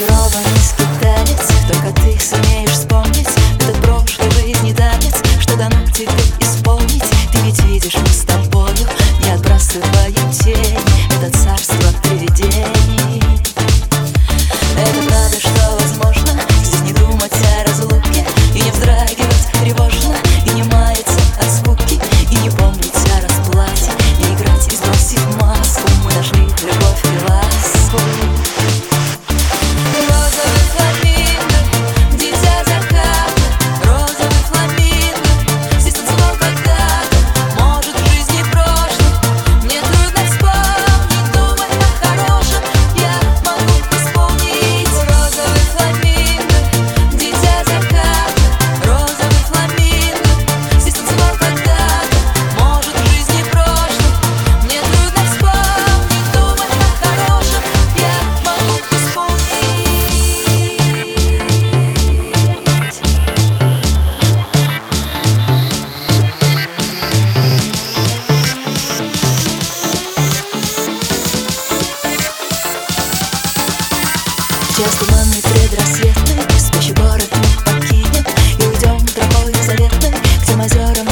Тренированный скиталец, только ты сумеешь вспомнить этот прошлый жизни танец, что дано тебе исполнить. Ты ведь видишь, мы с тобою не отбрасываем тень, это царство привидений. Это правда, что возможно здесь не думать о разлуке и не вздрагивать тревожно, и не маяться от скуки, и не помнить о расплате, не играть и сбросив маску. Мы нашли любовь и ласку. Розовый фламинго, дитя заката, розовый фламинго, здесь танцевал когда-то, может, в жизни прошлом. Мне трудно вспомнить, думать о хорошем я могу исполнить. Розовый фламинго, дитя заката, розовый фламинго, здесь танцевал когда-то, может, в жизни прошлом. Мне трудно вспомнить, думать о хорошем я могу исполнить. Час туманный предрассветный, спящий город мы покинем и уйдем тропой заветной к тем озерам